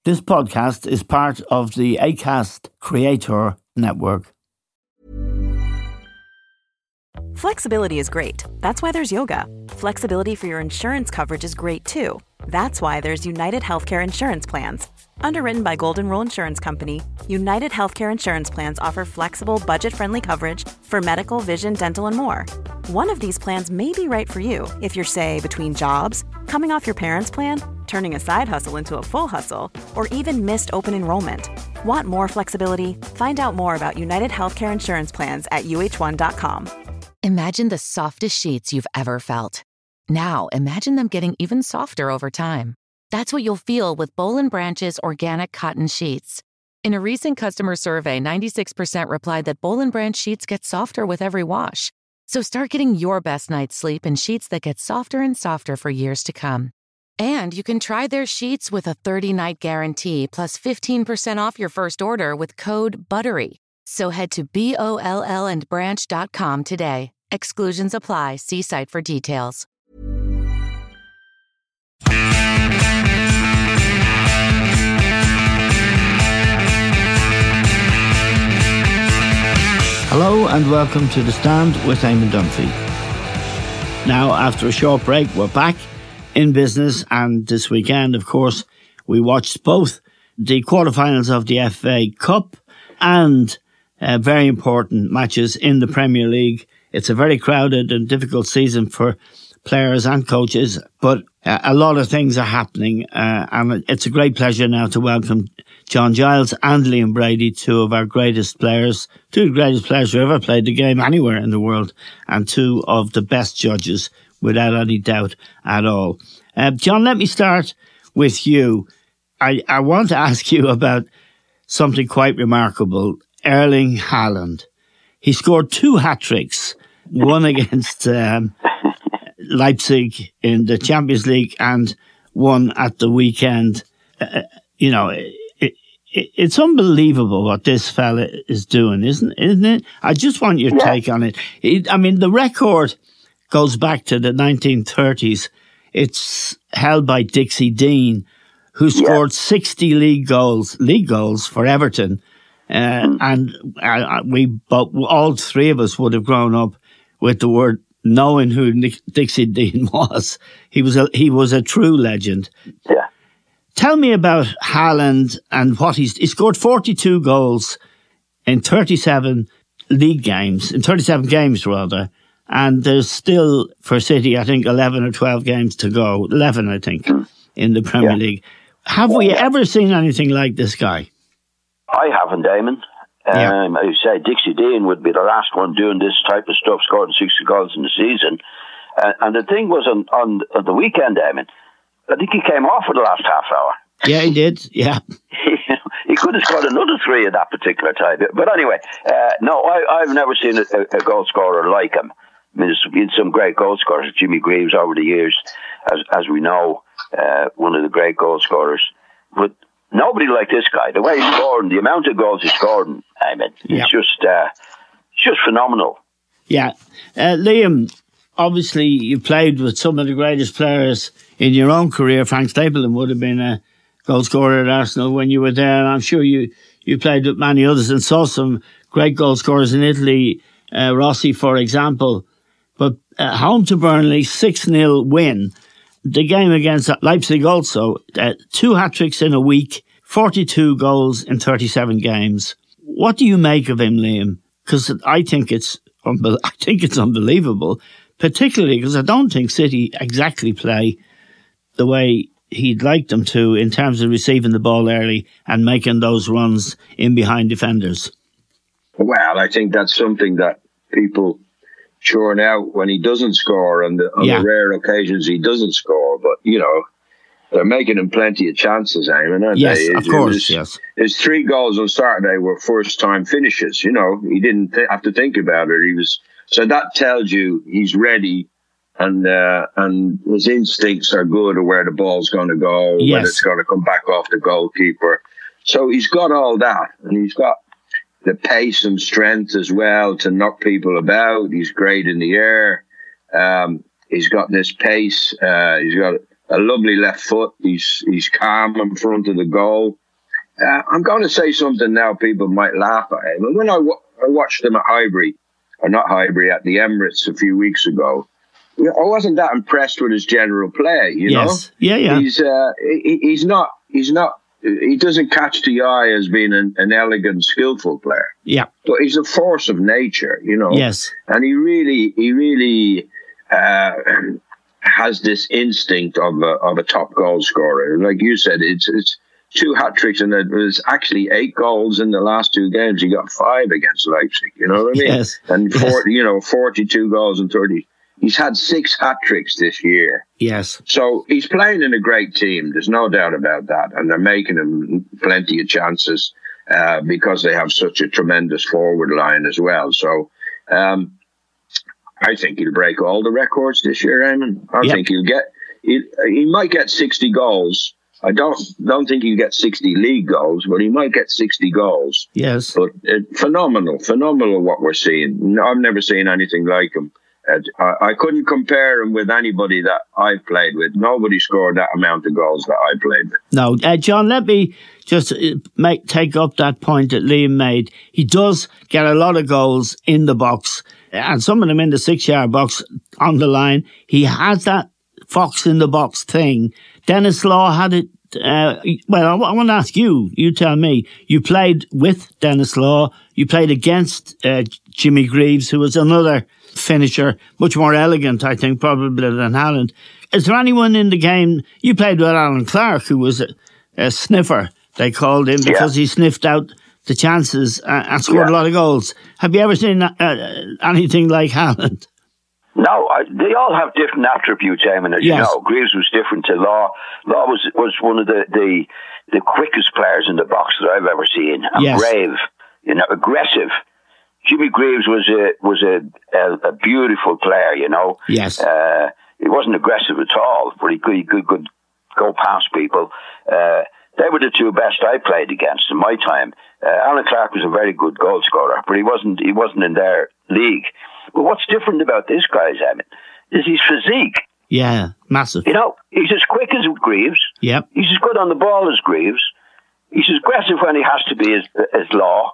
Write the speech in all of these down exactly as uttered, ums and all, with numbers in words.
This podcast is part of the Acast Creator Network. Flexibility is great. That's why there's yoga. Flexibility for your insurance coverage is great too. That's why there's United Healthcare Insurance Plans. Underwritten by Golden Rule Insurance Company, United Healthcare Insurance Plans offer flexible, budget-friendly coverage for medical, vision, dental, and more. One of these plans may be right for you if you're, say, between jobs, coming off your parents' plan, turning a side hustle into a full hustle, or even missed open enrollment. Want more flexibility? Find out more about United Healthcare Insurance Plans at U H one dot com. Imagine the softest sheets you've ever felt. Now, imagine them getting even softer over time. That's what you'll feel with Boll and Branch's organic cotton sheets. In a recent customer survey, ninety-six percent replied that Boll and Branch sheets get softer with every wash. So start getting your best night's sleep in sheets that get softer and softer for years to come. And you can try their sheets with a thirty-night guarantee plus fifteen percent off your first order with code BUTTERY. So head to B O L L and branch dot com today. Exclusions apply. See site for details. Hello and welcome to The Stand with Eamon Dunphy. Now, after a short break, we're back in business, and this weekend, of course, we watched both the quarterfinals of the F A Cup and uh, very important matches in the Premier League. It's a very crowded and difficult season for players and coaches, but uh, a lot of things are happening, uh, and it's a great pleasure now to welcome John Giles and Liam Brady, two of our greatest players, two of the greatest players who ever played the game anywhere in the world, and two of the best judges, without any doubt at all. Uh, John, let me start with you. I, I want to ask you about something quite remarkable. Erling Haaland. He scored two hat-tricks, one against um, Leipzig in the Champions League and one at the weekend. Uh, you know, it, it, it's unbelievable what this fella is doing, isn't, isn't it? I just want your yeah. take on it. it. I mean, the record goes back to the nineteen thirties. It's held by Dixie Dean, who scored yeah. sixty league goals, league goals for Everton. Uh, mm. And uh, we, but all three of us would have grown up with the word, knowing who Nick, Dixie Dean was. He was a, he was a true legend. Yeah. Tell me about Haaland and what he's, he scored forty-two goals in thirty-seven league games, in thirty-seven games rather. And there's still, for City, I think eleven or twelve games to go. eleven, I think, in the Premier yeah. League. Have we yeah. ever seen anything like this guy? I haven't, Eamon. Yeah. Um, I say Dixie Dean would be the last one doing this type of stuff, scoring sixty goals in the season. Uh, and the thing was on, on, on the weekend, Eamon, I think he came off for the last half hour. Yeah, he did. Yeah. he, he could have scored another three at that particular time. But anyway, uh, no, I, I've never seen a, a goal scorer like him. I mean, there's been some great goal scorers. Jimmy Greaves over the years, as as we know, uh, one of the great goal scorers. But nobody like this guy. The way he's scoring, the amount of goals he's scoring, I mean, yeah. it's just, uh, it's just phenomenal. Yeah. Uh, Liam, obviously you played with some of the greatest players in your own career. Frank Stapleton would have been a goal scorer at Arsenal when you were there, and I'm sure you, you played with many others and saw some great goal scorers in Italy, uh, Rossi, for example. But uh, home to Burnley, six nil win. The game against Leipzig also, uh, two hat-tricks in a week, forty-two goals in thirty-seven games. What do you make of him, Liam? Because I think it's unbe- I think it's unbelievable, particularly because I don't think City exactly play the way he'd like them to in terms of receiving the ball early and making those runs in behind defenders. Well, I think that's something that people churn out when he doesn't score, and on yeah. the rare occasions he doesn't score. But, you know, they're making him plenty of chances, Eamon, aren't yes, they? Yes, of his, course, his, yes. His three goals on Saturday were first-time finishes. You know, he didn't th- have to think about it. He was So that tells you he's ready, and uh, and his instincts are good of where the ball's going to go, yes. when it's going to come back off the goalkeeper. So he's got all that, and he's got the pace and strength as well to knock people about. He's great in the air. Um, he's got this pace. Uh, he's got a lovely left foot. He's he's calm in front of the goal. Uh, I'm going to say something now people might laugh at. But when I, w- I watched him at Highbury, or not Highbury, at the Emirates a few weeks ago, I wasn't that impressed with his general play. You yes. know, yeah, yeah. He's uh, he, he's not he's not he doesn't catch the eye as being an, an elegant, skillful player. Yeah, but he's a force of nature. You know. Yes, and he really he really. Uh, has this instinct of a, of a top goal scorer. Like you said, it's it's two hat tricks, and it was actually eight goals in the last two games. He got five against Leipzig. You know what I mean? Yes. And yes. forty, you know, forty-two goals and thirty. He's had six hat tricks this year. Yes. So he's playing in a great team. There's no doubt about that, and they're making him plenty of chances uh, because they have such a tremendous forward line as well. So. Um, I think he'll break all the records this year, Eamon. I yep. think he'll get, he, he might get sixty goals. I don't don't think he'll get sixty league goals, but he might get sixty goals. Yes. But uh, phenomenal, phenomenal what we're seeing. I've never seen anything like him. Uh, I, I couldn't compare him with anybody that I've played with. Nobody scored that amount of goals that I played with. No, uh, John, let me just make take up that point that Liam made. He does get a lot of goals in the box, and some of them in the six-yard box on the line. He has that fox in the box thing. Denis Law had it. Uh, well, I, I want to ask you. You tell me. You played with Denis Law. You played against uh, Jimmy Greaves, who was another finisher, much more elegant, I think, probably than Haaland. Is there anyone in the game? You played with Alan Clark, who was a, a sniffer. They called him because yeah. he sniffed out the chances uh, and scored yeah. a lot of goals. Have you ever seen uh, anything like Haaland? No, I, they all have different attributes, Eamon, as yes. you know. Greaves was different to Law. Law was was one of the, the, the quickest players in the box that I've ever seen. And yes. brave, you know, aggressive. Jimmy Greaves was a was a, a, a beautiful player, you know. Yes. Uh, he wasn't aggressive at all, but he could, he could, could go past people. Uh, they were the two best I played against in my time. Uh, Alan Clark was a very good goal scorer, but he wasn't he wasn't in their league. But what's different about this guy, Eamon, is his physique. Yeah, massive. You know, he's as quick as Greaves. Yep. He's as good on the ball as Greaves. He's as aggressive when he has to be as, as Law.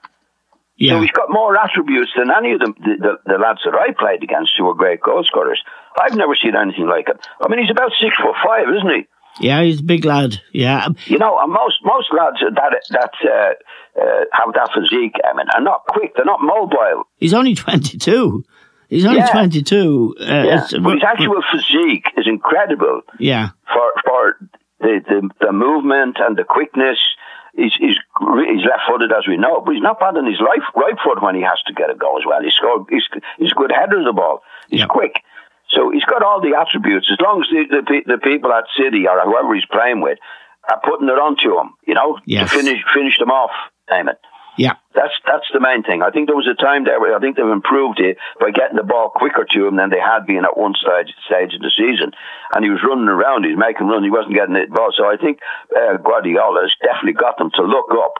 Yeah. So he's got more attributes than any of the, the, the, the lads that I played against who were great goal scorers. I've never seen anything like him. I mean, he's about six foot five, isn't he? Yeah, he's a big lad. Yeah. You know, and most most lads that that uh, uh, have that physique, I mean, are not quick. They're not mobile. He's only twenty-two. He's only yeah. twenty-two. Uh, yeah. But his actual physique is incredible. Yeah. For for the the, the movement and the quickness. He's, he's he's left-footed, as we know, but he's not bad on his right, right foot when he has to get a goal as well. He's scored, he's, he's a good header of the ball. He's yep. quick. So he's got all the attributes. As long as the, the, the people at City or whoever he's playing with are putting it onto him, you know, yes. to finish finish them off, Eamon. Yeah. That's that's the main thing. I think there was a time there where I think they've improved it by getting the ball quicker to him than they had been at one stage stage of the season. And he was running around, he was making run, he wasn't getting the ball. So I think uh, Guardiola has definitely got them to look up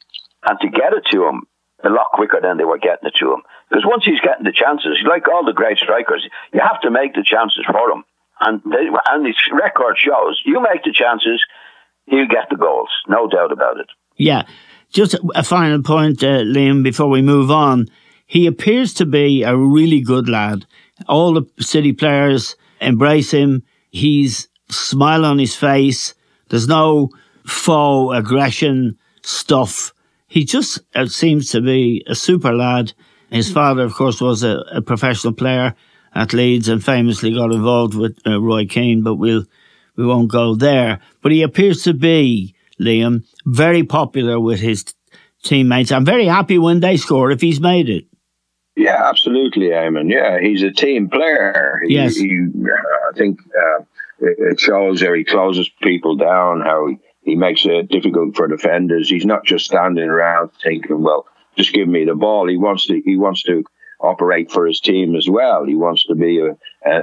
and to get it to him a lot quicker than they were getting it to him. Because once he's getting the chances, like all the great strikers, you have to make the chances for him. And they, and his record shows, you make the chances, he'll get the goals. No doubt about it. Yeah. Just a final point, uh, Liam, before we move on. He appears to be a really good lad. All the City players embrace him. He's smile on his face. There's no faux aggression stuff. He just uh, seems to be a super lad. His father, of course, was a, a professional player at Leeds and famously got involved with uh, Roy Keane, but we'll, we won't go there. But he appears to be, Liam, very popular with his t- teammates. I'm very happy when they score if he's made it. Yeah, absolutely, Eamon. Yeah, he's a team player. He, yes. He, uh, I think uh, it shows how he closes people down, how he, he makes it difficult for defenders. He's not just standing around thinking, well, just give me the ball. He wants to, he wants to operate for his team as well. He wants to be a, a,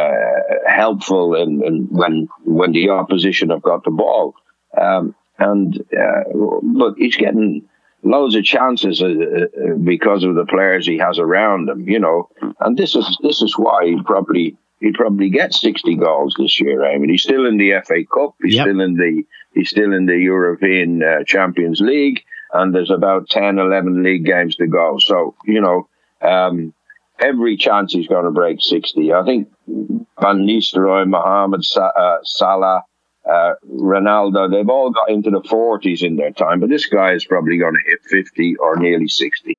a helpful and, and when when the opposition have got the ball. Um, and uh, look, he's getting loads of chances uh, because of the players he has around him, you know. And this is this is why he'll probably he'd probably get sixty goals this year. I mean, he's still in the F A Cup. He's yep. still in the he's still in the European uh, Champions League, and there's about ten, eleven league games to go. So you know, um, every chance he's going to break sixty. I think Van Nistelrooy, Mohamed Sa- uh, Salah, uh, Ronaldo, they've all got into the forties in their time, but this guy is probably going to hit fifty or nearly sixty.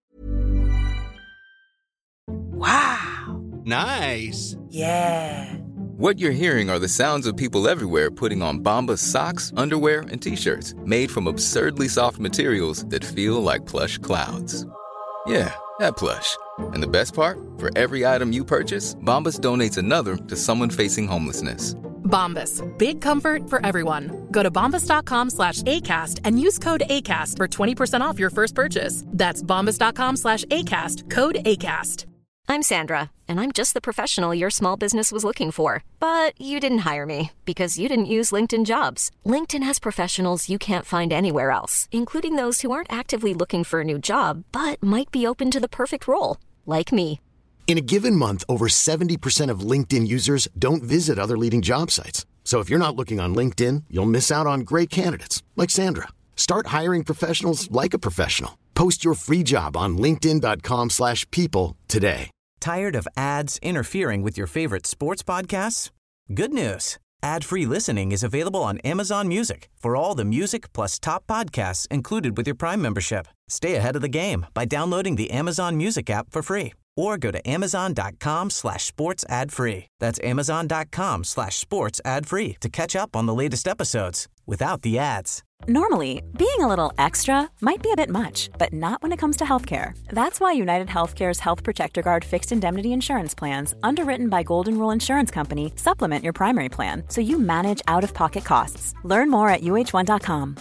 Wow. Nice. Yeah. What you're hearing are the sounds of people everywhere putting on Bombas socks, underwear, and T-shirts made from absurdly soft materials that feel like plush clouds. Yeah, that plush. And the best part? For every item you purchase, Bombas donates another to someone facing homelessness. Bombas. Big comfort for everyone. Go to bombas.com slash ACAST and use code ACAST for twenty percent off your first purchase. That's bombas.com slash ACAST. Code ACAST. I'm Sandra, and I'm just the professional your small business was looking for. But you didn't hire me because you didn't use LinkedIn Jobs. LinkedIn has professionals you can't find anywhere else, including those who aren't actively looking for a new job, but might be open to the perfect role, like me. In a given month, over seventy percent of LinkedIn users don't visit other leading job sites. So if you're not looking on LinkedIn, you'll miss out on great candidates like Sandra. Start hiring professionals like a professional. Post your free job on linkedin.com slash people today. Tired of ads interfering with your favorite sports podcasts? Good news. Ad-free listening is available on Amazon Music for all the music plus top podcasts included with your Prime membership. Stay ahead of the game by downloading the Amazon Music app for free or go to amazon.com slash sports ad free. That's amazon.com slash sports ad free to catch up on the latest episodes without the ads. Normally, being a little extra might be a bit much, but not when it comes to healthcare. That's why United Healthcare's Health Protector Guard fixed indemnity insurance plans, underwritten by Golden Rule Insurance Company, supplement your primary plan so you manage out-of-pocket costs. Learn more at U H one dot com.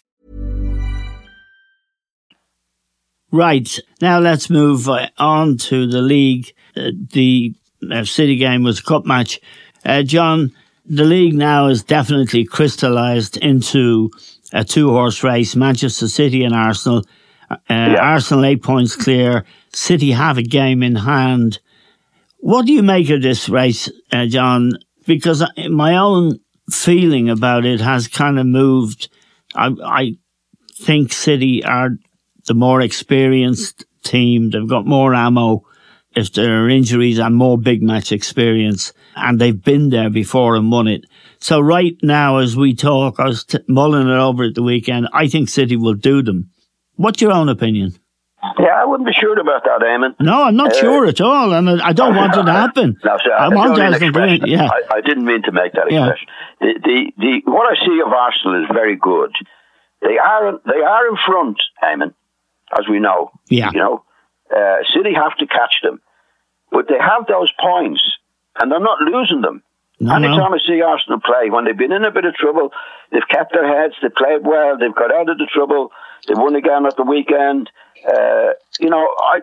Right, now let's move uh, on to the league. Uh, the uh, City game was a cup match. Uh, John, the league now is definitely crystallised into a two-horse race, Manchester City and Arsenal. Uh, yeah. Arsenal eight points clear. City have a game in hand. What do you make of this race, uh, John? Because my own feeling about it has kind of moved. I, I think City are the more experienced team. They've got more ammo if there are injuries and more big match experience. And they've been there before and won it. So right now, as we talk, I was t- mulling it over at the weekend. I think City will do them. What's your own opinion? Yeah, I wouldn't be sure about that, Eamon. No, I'm not uh, sure at all, and I don't want it to happen. No, so I want Arsenal to win. Yeah, I, I didn't mean to make that expression. Yeah. The, the the what I see of Arsenal is very good. They are they are in front, Eamon, as we know. Yeah, you know, uh, City have to catch them, but they have those points, and they're not losing them. No, Anytime no. I see Arsenal play, when they've been in a bit of trouble, they've kept their heads, they've played well, they've got out of the trouble, they've won again at the weekend. Uh, you know, I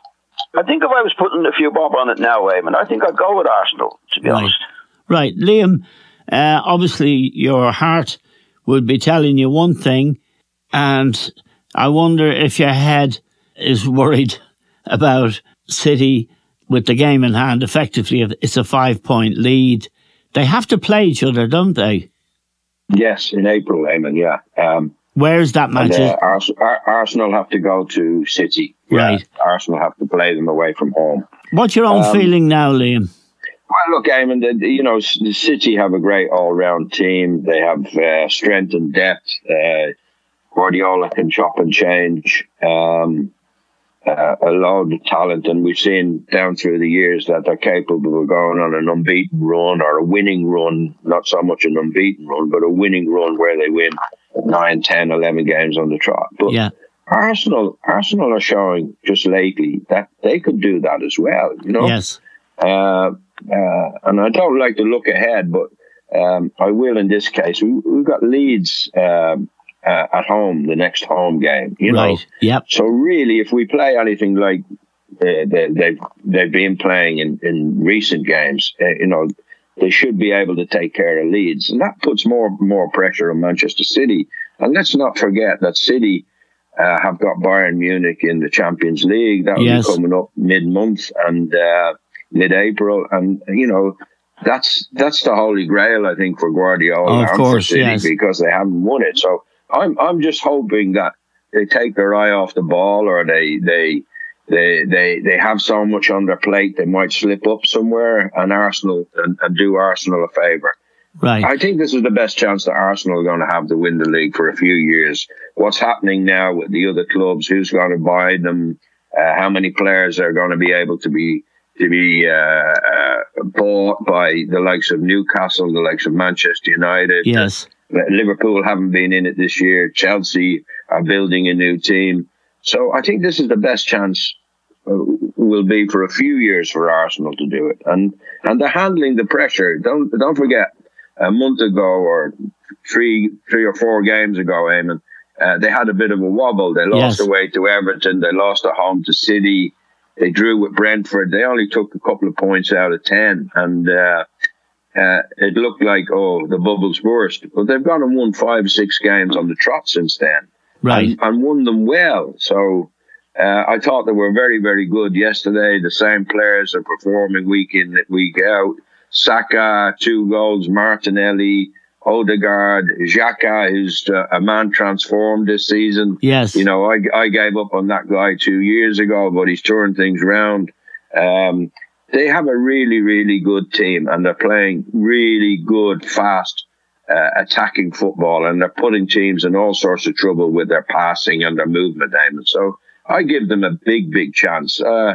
I think if I was putting a few bob on it now, Eamon, I think I'd go with Arsenal, to be right. honest. Right. Liam, uh, obviously your heart would be telling you one thing, and I wonder if your head is worried about City with the game in hand. Effectively, it's a five-point lead. They have to play each other, don't they? Yes, in April, Eamon, yeah. Um, Where's that match? And, uh, Ars- Ar- Arsenal have to go to City. Right. Yeah, Arsenal have to play them away from home. What's your own um, feeling now, Liam? Well, look, Eamon, the, you know, the City have a great all-round team. They have uh, strength and depth. Uh, Guardiola can chop and change. Um, Uh, a load of talent, and we've seen down through the years that they're capable of going on an unbeaten run or a winning run, not so much an unbeaten run, but a winning run where they win nine, ten, eleven games on the trot. But yeah. Arsenal, Arsenal are showing just lately that they could do that as well, you know? Yes. Uh, uh, and I don't like to look ahead, but um, I will in this case. We, we've got Leeds um, Uh, at home, the next home game, you know. Right. Yep. So really, if we play anything like uh, they, they've they've been playing in, in recent games, uh, you know, they should be able to take care of Leeds, and that puts more more pressure on Manchester City. And let's not forget that City uh, have got Bayern Munich in the Champions League. That will yes. be coming up mid month and uh, mid April, and you know. that's that's the holy grail, I think, for Guardiola oh, of and course, for City, yes. because they haven't won it. So I'm I'm just hoping that they take their eye off the ball, or they they they they, they have so much on their plate they might slip up somewhere, and Arsenal and, and do Arsenal a favour. Right. I think this is the best chance that Arsenal are going to have to win the league for a few years. What's happening now with the other clubs? Who's going to buy them? Uh, how many players are going to be able to be to be uh, uh, bought by the likes of Newcastle, the likes of Manchester United? Yes. Uh, Liverpool haven't been in it this year. Chelsea are building a new team. So I think this is the best chance uh, will be for a few years for Arsenal to do it. And and they're handling the pressure. Don't don't forget, a month ago or three three or four games ago, Eamon, uh, they had a bit of a wobble. They lost Yes. away to Everton. They lost at home to City. They drew with Brentford. They only took a couple of points out of ten. And uh, uh, it looked like, oh, the bubbles burst. But they've gone and won five, six games on the trot since then. Right. And, and won them well. So uh, I thought they were very, very good yesterday. The same players are performing week in, week out. Saka, two goals, Martinelli, Odegaard, Xhaka, who's uh, a man transformed this season. Yes. You know, I, I gave up on that guy two years ago, but he's turned things around. Um, they have a really, really good team, and they're playing really good, fast, uh, attacking football, and they're putting teams in all sorts of trouble with their passing and their movement, Eamon. So I give them a big, big chance. Uh,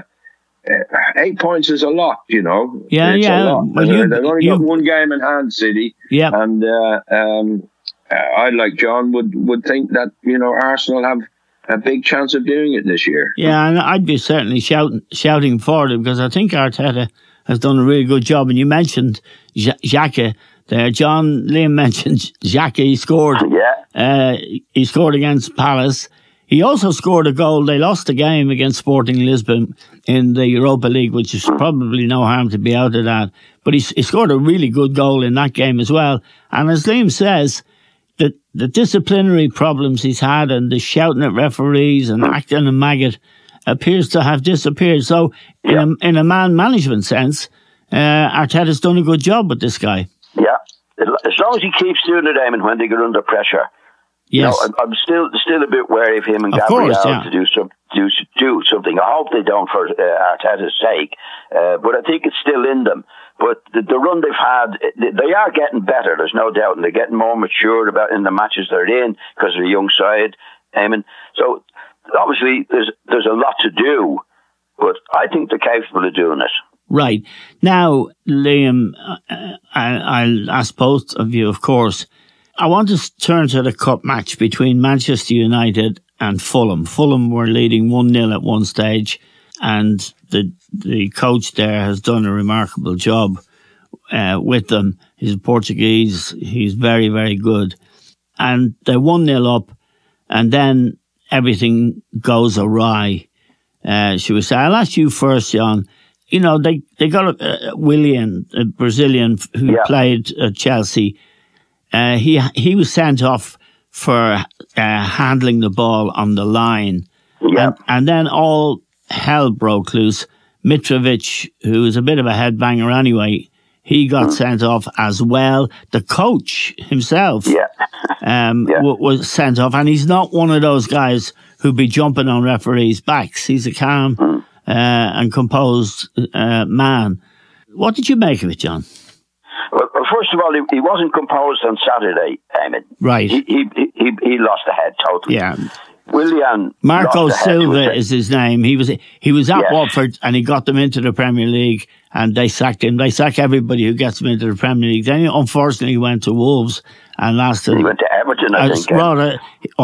Uh, eight points is a lot, you know. Yeah, it's yeah. A lot. Well, you, They've only you, got one game in hand, City. Yeah. And uh, um, uh, I, like John, would, would think that, you know, Arsenal have a big chance of doing it this year. Yeah, and I'd be certainly shouting shouting for them, because I think Arteta has done a really good job. And you mentioned Xhaka there. John, Liam mentioned Xhaka. He scored. Yeah. Uh, he scored against Palace. He also scored a goal. They lost the game against Sporting Lisbon in the Europa League, which is probably no harm to be out of that. But he, he scored a really good goal in that game as well. And as Liam says, the, the disciplinary problems he's had and the shouting at referees and acting a maggot appears to have disappeared. So in, yeah. a, in a man management sense, uh, Arteta's done a good job with this guy. Yeah. As long as he keeps doing it, Eamon, when they get under pressure. Yes. You know, I'm still still a bit wary of him and of Gabriel course, yeah. to do some do do something. I hope they don't for uh, Arteta's sake, uh, but I think it's still in them. But the, the run they've had, they are getting better. There's no doubt, and they're getting more mature about in the matches they're in because they're a young side. Eamon. So obviously there's there's a lot to do, but I think they're capable of doing it. Right now, Liam, uh, I, I'll ask both of you, of course. I want to turn to the cup match between Manchester United and Fulham. Fulham were leading one nil at one stage, and the the coach there has done a remarkable job uh, with them. He's Portuguese. He's very, very good. And they're one nil up, and then everything goes awry. Uh, she was saying, I'll ask you first, John. You know, they, they got a, a Willian, a Brazilian who yeah. played at Chelsea. Uh, he he was sent off for uh, handling the ball on the line. Yeah. And, and then all hell broke loose. Mitrovic, who was a bit of a headbanger anyway, he got mm. sent off as well. The coach himself yeah. um, yeah. w- was sent off. And he's not one of those guys who'd be jumping on referees' backs. He's a calm mm. uh, and composed uh, man. What did you make of it, John? Well, first of all, he, he wasn't composed on Saturday, Eamon. Right. He he he, he lost the head totally. Yeah. Willian Marco lost the head. Silva is his name. He was he was at yes. Watford and he got them into the Premier League, and they sacked him. They sack everybody who gets them into the Premier League. Then he unfortunately went to Wolves and lasted. He went to Everton, I uh, think. Rather,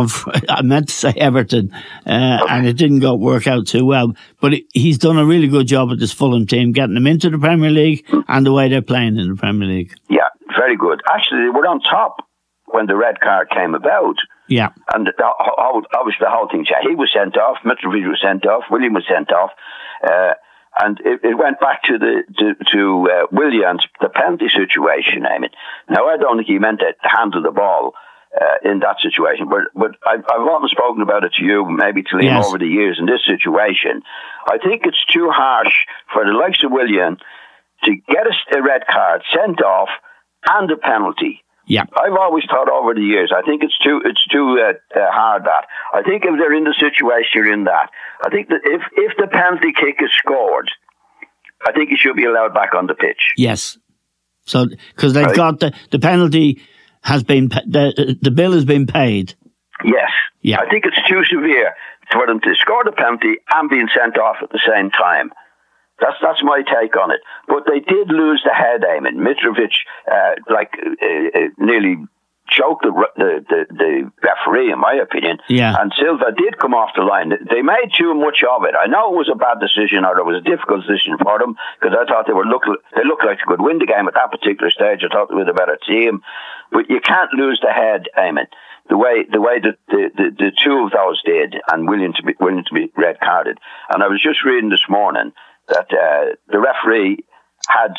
I meant to say Everton, uh, and it didn't go work out too well. But it, he's done a really good job with this Fulham team, getting them into the Premier League mm. and the way they're playing in the Premier League. Yeah, very good. Actually, they were on top when the red card came about. Yeah. And the, obviously the whole thing, he was sent off, Mitrovic was sent off, William was sent off, uh, and it, it went back to the to, to uh, Williams, the penalty situation, I mean. Now, I don't think he meant to handle the ball uh, in that situation, but but I've, I've often spoken about it to you, maybe to Liam yes. over the years in this situation. I think it's too harsh for the likes of William to get a, a red card, sent off, and a penalty. Yeah, I've always thought over the years, I think it's too it's too uh, uh, hard that. I think if they're in the situation you're in that, I think that if, if the penalty kick is scored, I think he should be allowed back on the pitch. Yes. So, because they've right. got the, the penalty has been, the, the bill has been paid. Yes. Yeah. I think it's too severe for them to score the penalty and being sent off at the same time. That's that's my take on it. But they did lose the head, Eamon. Mitrovic, uh, like, uh, uh, nearly choked the, the the the referee, in my opinion. Yeah. And Silva did come off the line. They made too much of it. I know it was a bad decision, or it was a difficult decision for them, because I thought they were look they looked like they could win the game at that particular stage. I thought they were the better team. But you can't lose the head, Eamon. The way the way that the, the, the two of those did, and willing to be willing to be red carded. And I was just reading this morning that uh, the referee had,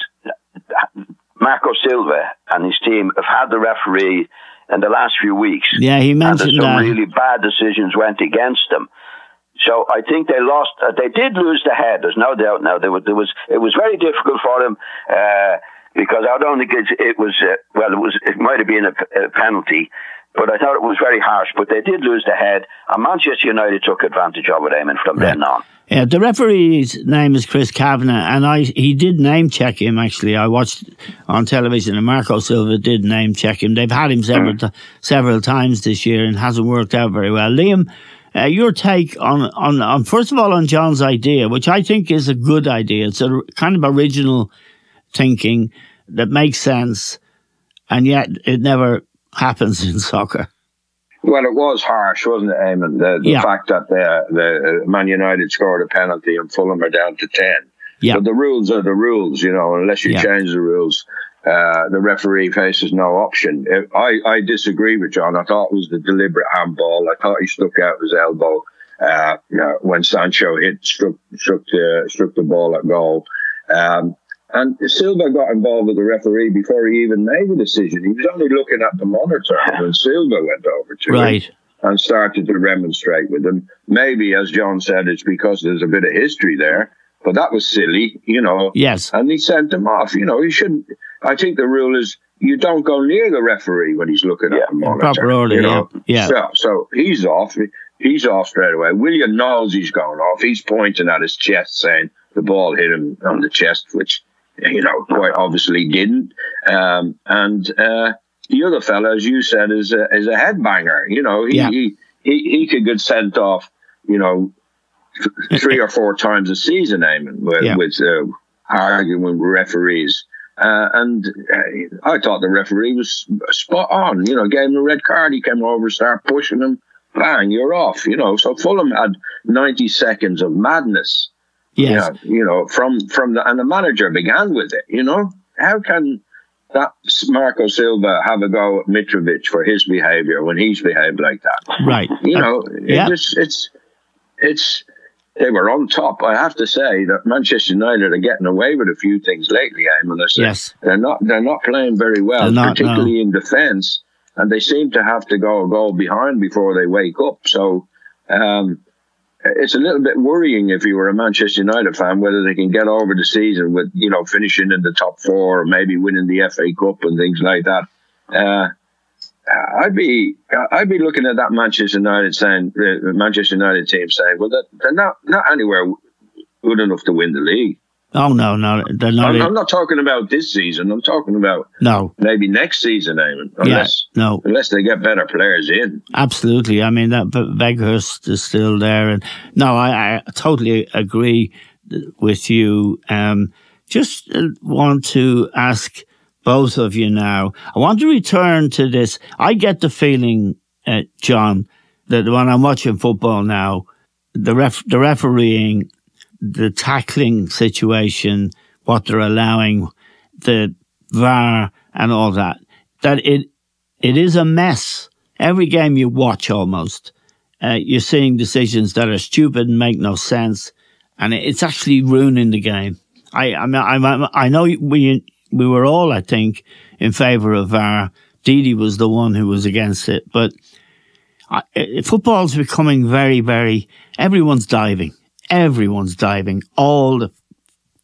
Marco Silva and his team have had the referee in the last few weeks. Yeah, he mentioned and some that. really bad decisions went against them. So I think they lost, uh, they did lose the head, there's no doubt now. There was, there was, it was very difficult for them, uh, because I don't think it, it was, uh, well, it was, it might have been a, a penalty, but I thought it was very harsh. But they did lose the head, and Manchester United took advantage of it, Eamon, from right. then on. Yeah, the referee's name is Chris Kavanagh, and I he did name check him, actually. I watched on television, and Marco Silva did name check him. They've had him several mm. t- several times this year, and hasn't worked out very well. Liam, uh, your take on, on, on, first of all, on John's idea, which I think is a good idea. It's a kind of original thinking that makes sense, and yet it never happens in soccer. Well, it was harsh, wasn't it, Eamon? The, the yeah. fact that the, the Man United scored a penalty and Fulham are down to ten. Yeah. But the rules are the rules, you know, unless you yeah. change the rules, uh, the referee faces no option. I, I disagree with John. I thought it was the deliberate handball. I thought he stuck out his elbow uh, you know, when Sancho hit, struck, struck, the, struck the ball at goal. Um, And Silva got involved with the referee before he even made the decision. He was only looking at the monitor when Silva went over to right. him and started to remonstrate with him. Maybe, as John said, it's because there's a bit of history there, but that was silly, you know. Yes. And he sent him off. You know, he shouldn't. I think the rule is you don't go near the referee when he's looking yeah. at the monitor. Proper order, you know? yeah. yeah. So, so he's off. He's off straight away. William knows he's going off. He's pointing at his chest saying the ball hit him on the chest, which, you know, quite obviously didn't. Um, and uh, the other fella, as you said, is a, is a headbanger. You know, he, yeah. he, he, he could get sent off, you know, th- three or four times a season, Eamon, with, yeah. with uh, arguing with referees. Uh, and uh, I thought the referee was spot on. You know, gave him a red card. He came over, started pushing him. Bang, you're off. You know, so Fulham had ninety seconds of madness. Yes. Yeah, you know, from, from the, and the manager began with it, you know. How can that Marco Silva have a go at Mitrovic for his behaviour when he's behaved like that? Right. You uh, know, yeah. it's, it's, it's, they were on top. I have to say that Manchester United are getting away with a few things lately, Eamon. Yes. They're not, they're not playing very well, not, particularly no. in defence, and they seem to have to go a goal behind before they wake up. So, um, it's a little bit worrying if you were a Manchester United fan, whether they can get over the season with, you know, finishing in the top four or maybe winning the F A Cup and things like that. Uh, I'd be, I'd be looking at that Manchester United saying, the Manchester United team saying, well, they're not, not anywhere good enough to win the league. Oh, no, no. They're not. I'm, I'm not talking about this season. I'm talking about no. maybe next season, Eamon. Unless, yeah, no. unless they get better players in. Absolutely. I mean, that Weghorst is still there. And no, I, I totally agree with you. Um, just want to ask both of you now. I want to return to this. I get the feeling, uh, John, that when I'm watching football now, the ref, the refereeing, the tackling situation, what they're allowing, the V A R and all that, that it it is a mess. Every game you watch almost, uh, you're seeing decisions that are stupid and make no sense, and it's actually ruining the game. I I mean, I, I know we we were all, I think, in favour of V A R. Didi was the one who was against it, but I, football's becoming very, very, everyone's diving. Everyone's diving all the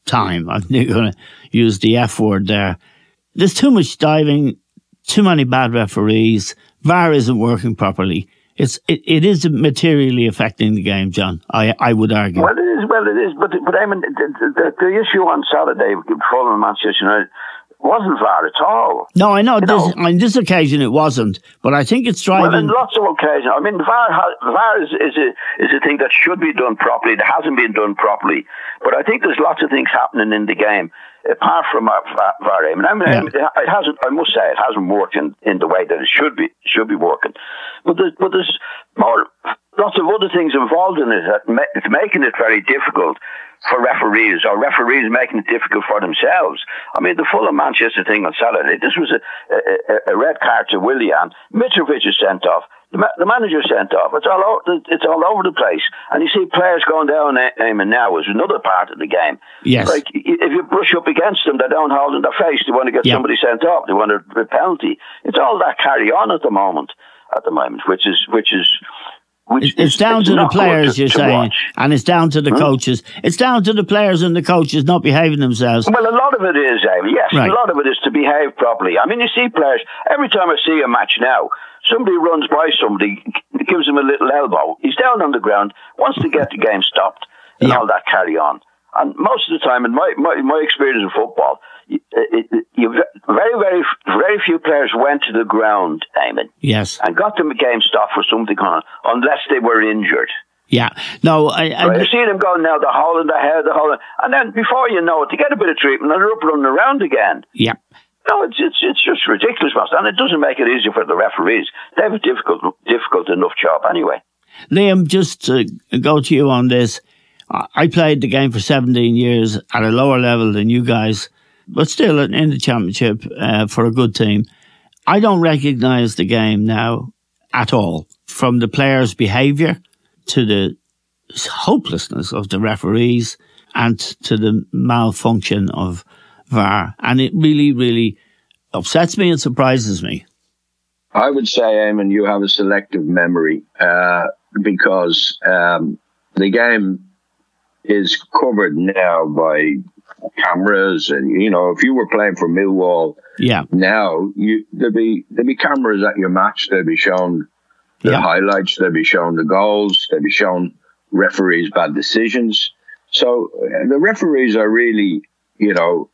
time. I'm going to use the F word there. There's too much diving, too many bad referees. V A R isn't working properly. It's it, it is materially affecting the game, John. I I would argue. Well, it is. Well, it is. But but I mean, the, the, the issue on Saturday with Fulham and Manchester United wasn't V A R at all. No, I know. You This, know. on this occasion it wasn't, but I think it's driving. Well, in lots of occasions. I mean, V A R, has, V A R is, is, a, is a thing that should be done properly. It hasn't been done properly. But I think there's lots of things happening in the game, apart from uh, V A R. I mean, I mean yeah. it hasn't, I must say, it hasn't worked in, in the way that it should be should be working. But there's, but there's more, lots of other things involved in it that ma- it's making it very difficult for referees, or referees making it difficult for themselves. I mean, the Fulham Manchester thing on Saturday, this was a, a, a red card to Willian. Mitrovic is sent off. The, ma- the manager sent off. It's all over, it's all over the place. And you see players going down aiming now is another part of the game. Yes. Like, if you brush up against them, they don't hold in their face. They want to get yep. somebody sent off. They want a, a penalty. It's all that carry on at the moment, at the moment, which is, which is, Which it's is, down it's to the players, to, you're to saying, watch. and it's down to the hmm? coaches. It's down to the players and the coaches not behaving themselves. Well, a lot of it is, Amy. Yes, right. A lot of it is to behave properly. I mean, you see players, every time I see a match now, somebody runs by somebody, gives him a little elbow. He's down on the ground, wants to get the game stopped, and yeah. all that carry on. And most of the time, in my, my, my experience of football, you, it, you, very, very, very few players went to the ground, Eamon. Yes. And got them a game stopped for something on, unless they were injured. Yeah. No, I... I right? You see them going now, they're holding their head, they're holding... And then before you know it, they get a bit of treatment and they're up running around again. Yeah. No, it's it's it's just ridiculous, Master. And it doesn't make it easier for the referees. They have a difficult, difficult enough job anyway. Liam, just to go to you on this, I played the game for seventeen years at a lower level than you guys, but still in the championship uh, for a good team. I don't recognise the game now at all, from the players' behaviour to the hopelessness of the referees and to the malfunction of V A R. And it really, really upsets me and surprises me. I would say, Eamon, you have a selective memory uh, because um, the game is covered now by cameras, and you know, if you were playing for Millwall, yeah, now you there'd be there'd be cameras at your match. They'd be shown the yeah. highlights. They'd be shown the goals. They'd be shown referees' bad decisions. So uh, the referees are really, you know,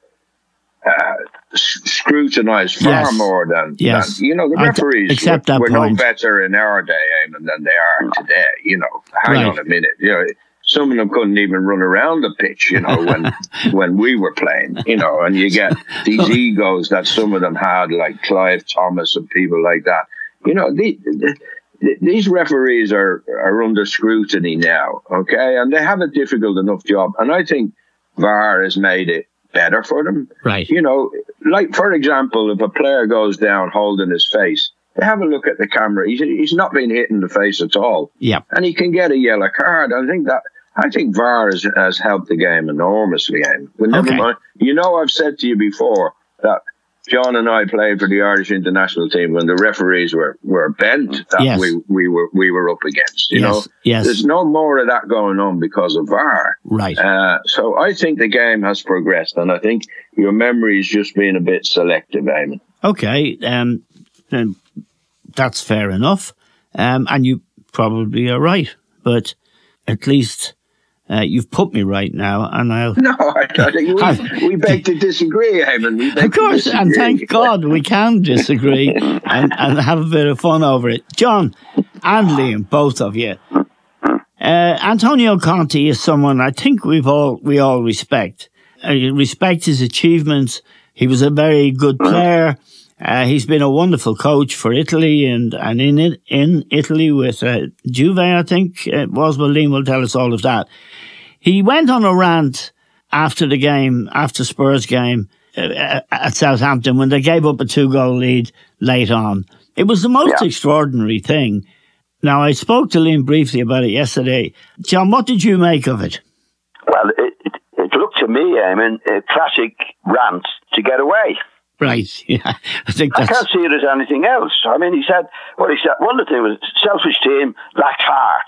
uh, scrutinized far yes. more than, yes. than you know. The referees Except were, that were no point. better in our day, Eamon, than they are today. You know, hang right. on a minute, you know. Some of them couldn't even run around the pitch, you know, when when we were playing, you know, and you get these egos that some of them had, like Clive Thomas and people like that. You know, the, the, these referees are, are under scrutiny now, okay? And they have a difficult enough job. And I think V A R has made it better for them. Right. You know, like, for example, if a player goes down holding his face, they have a look at the camera. He's, he's not been hit in the face at all. Yeah. And he can get a yellow card. I think that... I think V A R has, has helped the game enormously. But never okay. mind. You know, I've said to you before that John and I played for the Irish international team when the referees were, were bent that yes. we, we were we were up against. You yes. know, yes. there's no more of that going on because of V A R. Right. Uh, so I think the game has progressed, and I think your memory is just being a bit selective, Eamon. Okay, um, um, that's fair enough, um, and you probably are right, but at least. Uh, you've put me right now, and I'll... No, I, I think we, we beg to disagree, Eamon. We beg of course, to and thank God we can disagree and, and have a bit of fun over it. John and Liam, both of you. Uh, Antonio Conte is someone I think we've all we all respect. I respect his achievements. He was a very good player. Uh, he's been a wonderful coach for Italy and, and in it, in Italy with uh, Juve, I think it was. Well, Liam will tell us all of that. He went on a rant after the game, after Spurs game uh, at Southampton when they gave up a two-goal lead late on. It was the most yeah. extraordinary thing. Now, I spoke to Liam briefly about it yesterday. John, what did you make of it? Well, it, it, it looked to me, I mean, a classic rant to get away. Right, yeah. I think that's... I can't see it as anything else. I mean, he said, what he said, one of the things was selfish team, lacked heart.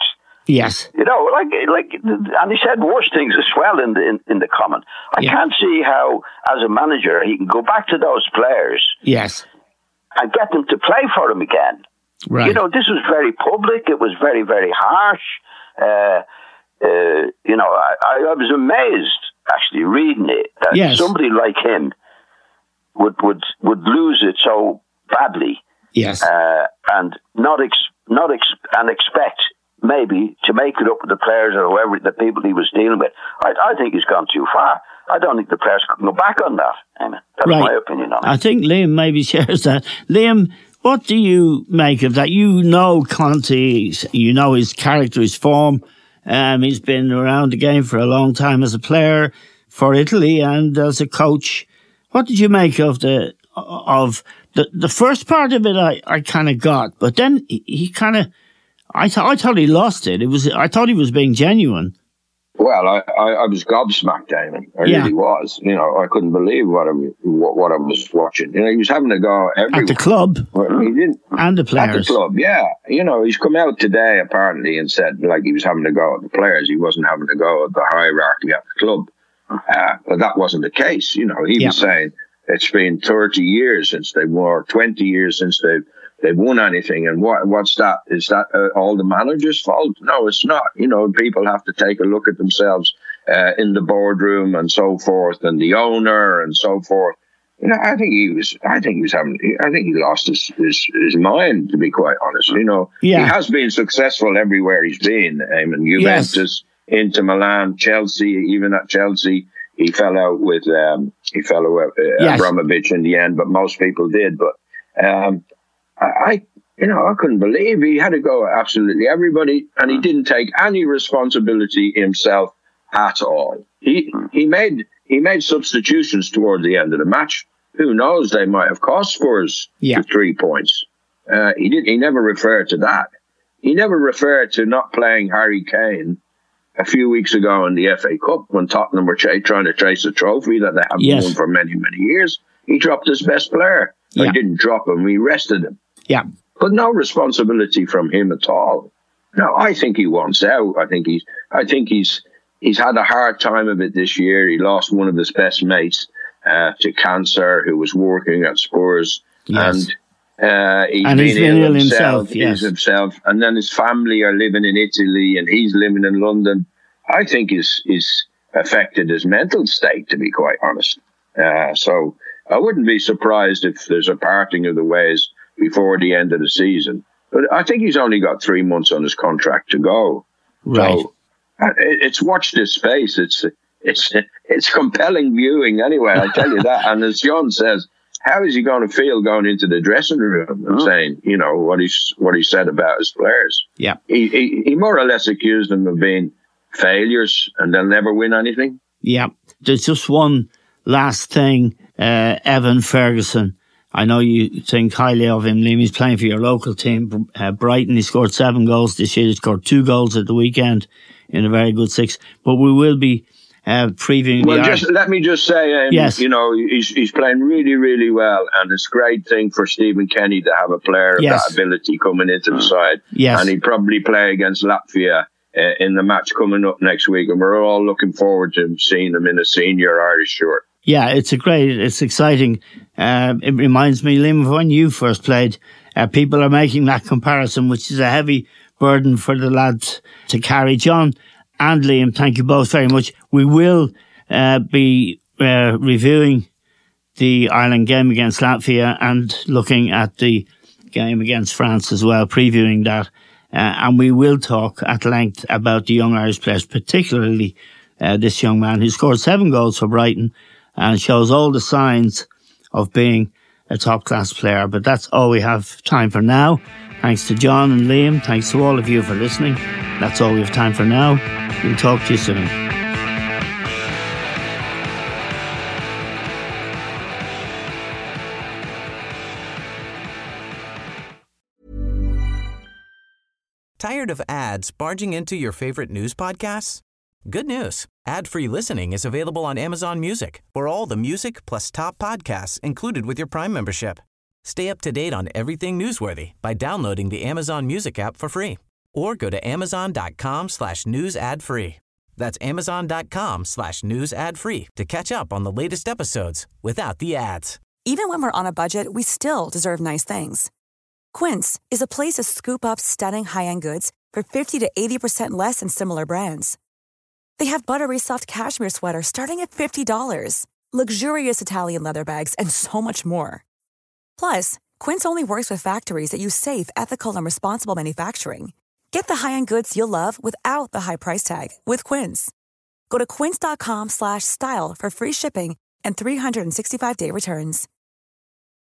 Yes. You know, like, like, and he said worse things as well in the, in, in the comment. I yeah. can't see how, as a manager, he can go back to those players. Yes. And get them to play for him again. Right. You know, this was very public. It was very, very harsh. Uh, uh, you know, I, I was amazed, actually, reading it, that yes. somebody like him would, would, would lose it so badly. Yes. Uh, and not ex, not ex, and expect maybe to make it up with the players or whoever, the people he was dealing with. I, I think he's gone too far. I don't think the players can go back on that. Amen. That's right. my opinion on it. I think Liam maybe shares that. Liam, what do you make of that? You know Conte, you know his character, his form. Um, he's been around the game for a long time as a player for Italy and as a coach. What did you make of the of the the first part of it? I, I kind of got, but then he, he kind of I thought I thought he lost it. It was I thought he was being genuine. Well, I, I, I was gobsmacked, Damon. I yeah. really was. You know, I couldn't believe what I what, what I was watching. You know, he was having to go everywhere. At the club. Well, he didn't. And the players. At the club, yeah. You know, he's come out today, apparently, and said, like, he was having to go at the players. He wasn't having to go at the hierarchy at the club. Uh, but that wasn't the case. You know, he yeah. was saying it's been thirty years since they won, or twenty years since they've, they've won anything. And what what's that? Is that uh, all the manager's fault? No, it's not. You know, people have to take a look at themselves uh, in the boardroom and so forth, and the owner and so forth. You know, I think he was. I think he was having. I think he lost his his, his mind, to be quite honest. You know, yeah. he has been successful everywhere he's been. I mean, Juventus, yes. Inter Milan, Chelsea. Even at Chelsea, he fell out with um, he fell out with uh, yes. Abramovich in the end, but most people did. But um, I, you know, I couldn't believe he had to go at absolutely everybody, and he didn't take any responsibility himself at all. He he made he made substitutions toward the end of the match. Who knows? They might have cost Spurs yeah. three points. Uh, he did. He never referred to that. He never referred to not playing Harry Kane a few weeks ago in the F A Cup when Tottenham were ch- trying to chase a trophy that they haven't yes. won for many many years. He dropped his best player. Yeah. He didn't drop him. He rested him. Yeah. But no responsibility from him at all. No, I think he wants out. I think he's I think he's he's had a hard time of it this year. He lost one of his best mates uh, to cancer, who was working at Spurs. Yes. And uh, he's and been he's been ill ill himself. himself, yes. himself. And then his family are living in Italy and he's living in London. I think he's, he's affected his mental state, to be quite honest. Uh, so I wouldn't be surprised if there's a parting of the ways before the end of the season. But I think he's only got three months on his contract to go. Right. So it's watch this space. It's it's it's compelling viewing anyway, I tell you that. And as John says, how is he going to feel going into the dressing room and oh. saying, you know, what he's what he said about his players? Yeah. He, he he more or less accused them of being failures and they'll never win anything. Yeah. There's just one last thing, uh, Evan Ferguson. I know you think highly of him, Liam. He's playing for your local team, uh, Brighton. He scored seven goals this year. He scored two goals at the weekend in a very good six. But we will be uh, previewing well, the just Irish. Let me just say, um, yes. you know, he's he's playing really, really well. And it's a great thing for Stephen Kenny to have a player of yes. that ability coming into the side. Yes. And he'd probably play against Latvia uh, in the match coming up next week. And we're all looking forward to seeing him in a senior Irish shirt. Yeah, it's a great, it's exciting. Uh, it reminds me, Liam, of when you first played. Uh, people are making that comparison, which is a heavy burden for the lads to carry. John and Liam, thank you both very much. We will uh, be uh, reviewing the Ireland game against Latvia and looking at the game against France as well, previewing that. Uh, and we will talk at length about the young Irish players, particularly uh, this young man who scored seven goals for Brighton and shows all the signs of being a top-class player. But that's all we have time for now. Thanks to John and Liam. Thanks to all of you for listening. That's all we have time for now. We'll talk to you soon. Tired of ads barging into your favorite news podcasts? Good news. Ad-free listening is available on Amazon Music for all the music plus top podcasts included with your Prime membership. Stay up to date on everything newsworthy by downloading the Amazon Music app for free or go to amazon.com slash news ad free. That's amazon.com slash news ad free to catch up on the latest episodes without the ads. Even when we're on a budget, we still deserve nice things. Quince is a place to scoop up stunning high-end goods for fifty to eighty percent less than similar brands. They have buttery soft cashmere sweaters starting at fifty dollars, luxurious Italian leather bags, and so much more. Plus, Quince only works with factories that use safe, ethical, and responsible manufacturing. Get the high-end goods you'll love without the high price tag with Quince. Go to quince.com slash style for free shipping and three sixty-five day returns.